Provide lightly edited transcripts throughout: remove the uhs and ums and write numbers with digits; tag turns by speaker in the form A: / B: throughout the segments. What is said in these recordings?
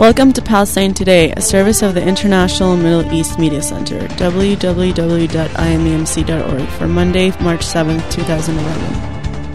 A: Welcome to Palestine Today, a service of the International Middle East Media Center, www.imemc.org, for Monday, March 7th, 2011.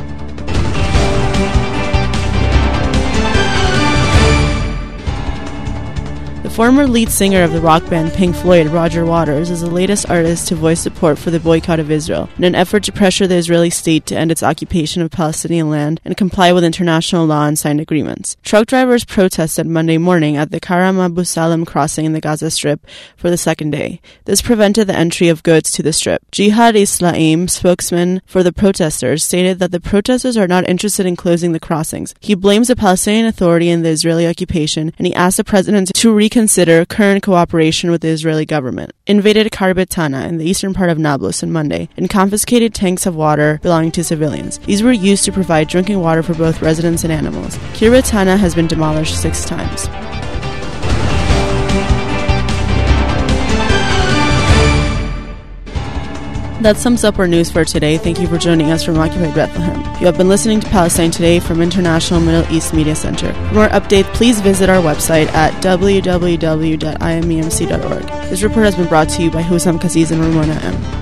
A: The former lead singer of the rock band Pink Floyd, Roger Waters, is the latest artist to voice support for the boycott of Israel in an effort to pressure the Israeli state to end its occupation of Palestinian land and comply with international law and signed agreements. Truck drivers protested Monday morning at the Karam Abu Salam crossing in the Gaza Strip for the second day. This prevented the entry of goods to the strip. Jihad Islami, spokesman for the protesters, stated that the protesters are not interested in closing the crossings. He blames the Palestinian Authority and the Israeli occupation, and he asked the president to reconsider current cooperation with the Israeli government. Invaded Kharbet Tana in the eastern part of Nablus on Monday and confiscated tanks of water belonging to civilians. These were used to provide drinking water for both residents and animals. Kharbet Tana has been demolished 6 times. That sums up our news for today. Thank you for joining us from Occupied Bethlehem. You have been listening to Palestine Today from International Middle East Media Center. For more updates, please visit our website at www.imemc.org. This report has been brought to you by Hussam Kaziz and Ramona M.